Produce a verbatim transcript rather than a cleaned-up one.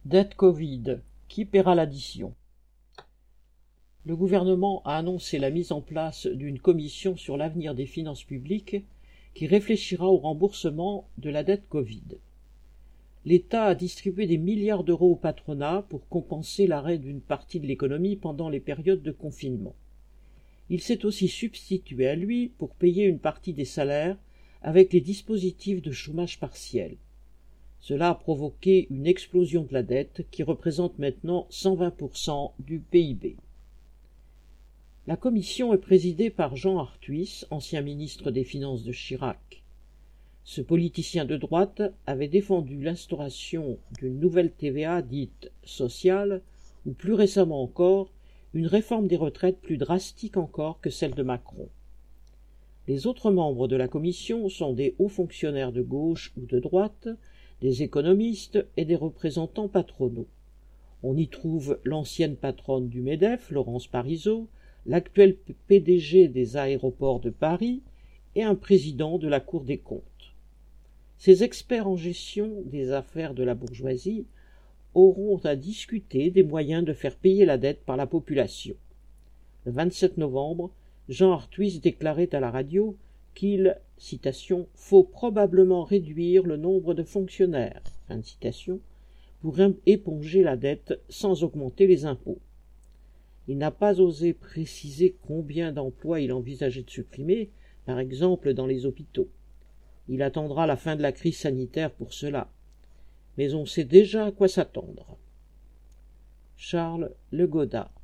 Dette Covid, qui paiera l'addition? Le gouvernement a annoncé la mise en place d'une commission sur l'avenir des finances publiques qui réfléchira au remboursement de la dette Covid. L'État a distribué des milliards d'euros au patronat pour compenser l'arrêt d'une partie de l'économie pendant les périodes de confinement. Il s'est aussi substitué à lui pour payer une partie des salaires avec les dispositifs de chômage partiel. Cela a provoqué une explosion de la dette qui représente maintenant cent vingt pour cent du P I B. La commission est présidée par Jean Arthuis, ancien ministre des Finances de Chirac. Ce politicien de droite avait défendu l'instauration d'une nouvelle T V A dite sociale, ou plus récemment encore, une réforme des retraites plus drastique encore que celle de Macron. Les autres membres de la commission sont des hauts fonctionnaires de gauche ou de droite, des économistes et des représentants patronaux. On y trouve l'ancienne patronne du MEDEF, Laurence Parisot, l'actuel P D G des aéroports de Paris et un président de la Cour des comptes. Ces experts en gestion des affaires de la bourgeoisie auront à discuter des moyens de faire payer la dette par la population. Le vingt-sept novembre, Jean Arthuis déclarait à la radio qu'il, citation, « faut probablement réduire le nombre de fonctionnaires », fin de citation, pour éponger la dette sans augmenter les impôts. Il n'a pas osé préciser combien d'emplois il envisageait de supprimer, par exemple dans les hôpitaux. Il attendra la fin de la crise sanitaire pour cela. Mais on sait déjà à quoi s'attendre. Charles Le Godat.